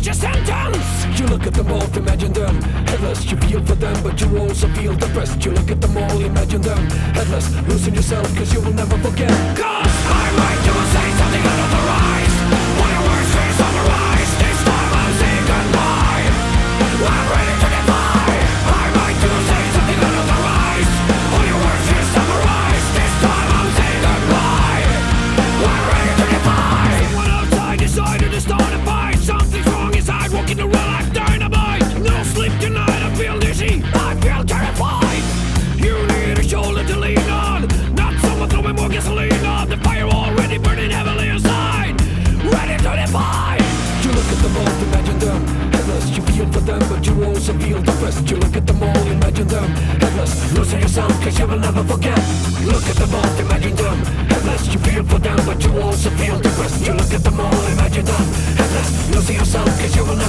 your sentence. You look at them all, imagine them headless. You feel for them, but you also feel depressed. You look at them all, imagine them headless. Losing yourself, cause you will never forget. Cause I might do say something unauthorized. When your words are summarized, this time I'll say goodbye. I'm ready to defy. I might do say something unauthorized. When your words are summarized, this time I'll say goodbye. I'm ready to defy. Someone outside decided to start a fight. Something's wrong inside, walking around like dynamite. No sleep tonight, I feel dizzy, I feel terrified. You need a shoulder to lean on, not someone throwing more gasoline on the fire already burning heavily inside. Ready to defy. You look at them all, imagine them headless. You feel for them, but you also feel depressed. You look at them all, imagine them headless. Losing yourself, cause you will never forget. Look at them all, imagine them headless. You feel for them, but you also feel depressed. You look at them all, imagine them headless. Losing yourself, cause you will never